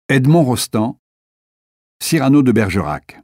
Edmond Rostand, Cyrano de Bergerac.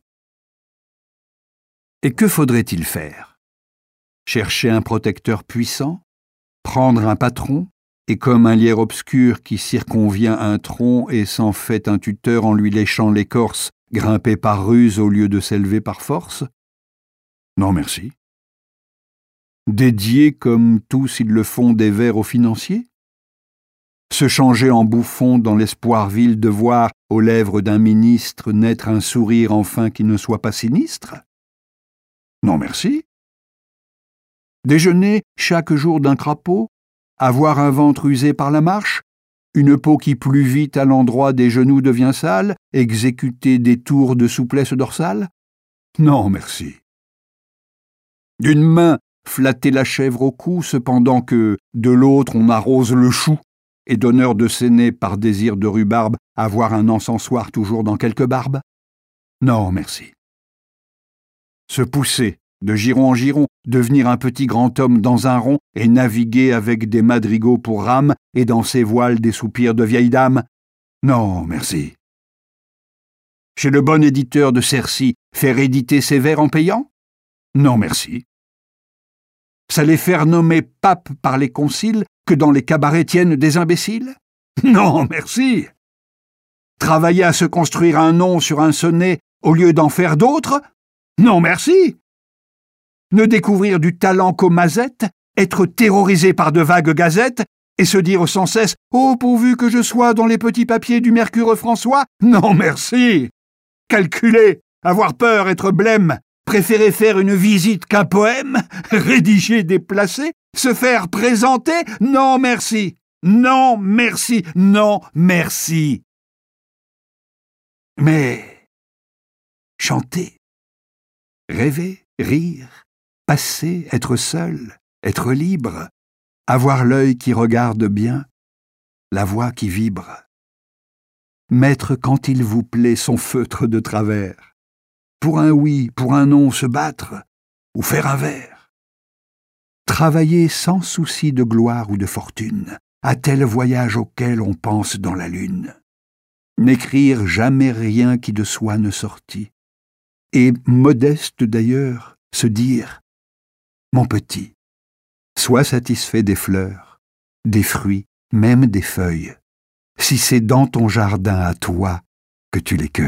Et que faudrait-il faire? Chercher un protecteur puissant? Prendre un patron? Et comme un lierre obscur qui circonvient un tronc et s'en fait un tuteur en lui léchant l'écorce, grimper par ruse au lieu de s'élever par force? Non, merci. Dédier, comme tous ils le font, des vers aux financiers? Se changer en bouffon dans l'espoir vil de voir aux lèvres d'un ministre naître un sourire enfin qui ne soit pas sinistre? Non, merci. Déjeuner chaque jour d'un crapaud? Avoir un ventre usé par la marche? Une peau qui plus vite à l'endroit des genoux devient sale? Exécuter des tours de souplesse dorsale? Non, merci. D'une main, flatter la chèvre au cou, cependant que, de l'autre, on arrose le chou, et d'honneur de s'aîner par désir de rhubarbe, avoir un encensoir toujours dans quelque barbe? Non, merci. Se pousser, de giron en giron, devenir un petit grand homme dans un rond, et naviguer avec des madrigaux pour rames, et dans ses voiles des soupirs de vieille dame? Non, merci. Chez le bon éditeur de Cercy, faire éditer ses vers en payant? Non, merci. S'aller faire nommer pape par les conciles, que dans les cabarets tiennent des imbéciles? Non, merci. Travailler à se construire un nom sur un sonnet au lieu d'en faire d'autres? Non, merci. Ne découvrir du talent qu'aux mazettes, être terrorisé par de vagues gazettes, et se dire sans cesse « Oh, pourvu que je sois dans les petits papiers du Mercure François !» Non, merci. Calculer, avoir peur, être blême, préférer faire une visite qu'un poème, rédiger, déplacer, se faire présenter? Non, merci. Non, merci. Non, merci. Mais chanter, rêver, rire, passer, être seul, être libre, avoir l'œil qui regarde bien, la voix qui vibre, mettre quand il vous plaît son feutre de travers, pour un oui, pour un non se battre, ou faire un vers. Travailler sans souci de gloire ou de fortune, à tel voyage auquel on pense dans la lune. N'écrire jamais rien qui de soi ne sortit. Et modeste d'ailleurs, se dire « Mon petit, sois satisfait des fleurs, des fruits, même des feuilles, si c'est dans ton jardin à toi que tu les cueilles. »